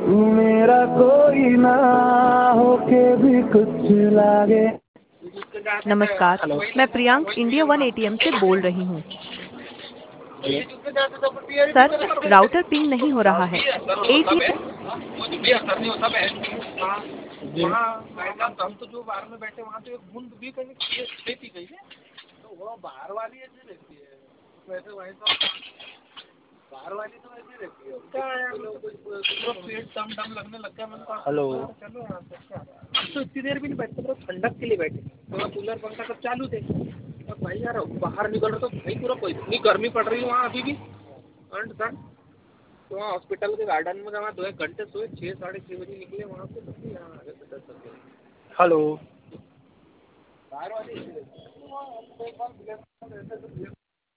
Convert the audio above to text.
मेरा कोई ना होके भी कुछ लागे। नमस्कार, हेलो। मैं प्रियांक इंडिया वन एटीएम से बोल रही हूँ। सर, राउटर पिंग नहीं हो रहा है। एटीएम हम तो जो बाहर में बैठे वहाँ तो एक बूंद भी कहीं खेती गई है, तो वो बाहर वाली ऐसी रहती है। वैसे वही तो बाहर वाली तो ऐसी रहती है। क्या है, पेट दम दम लगने लग गया। मैंने कहा हेलो, चलो यहाँ से क्या तो इतनी देर भी नहीं बैठते, तो ठंडक के लिए बैठे, थोड़ा कूलर पंखा सब चालू थे। और भाई यार बाहर निकल रहे तो भाई पूरा इतनी गर्मी पड़ रही है वहाँ अभी भी। ठंड तो वहाँ हॉस्पिटल के गार्डन में वहाँ 2 घंटे सोए, 6 साढ़े 6 बजे निकले वहाँ से, तो यहाँ आ गए 10 बजे। हेलो, बाहर वाली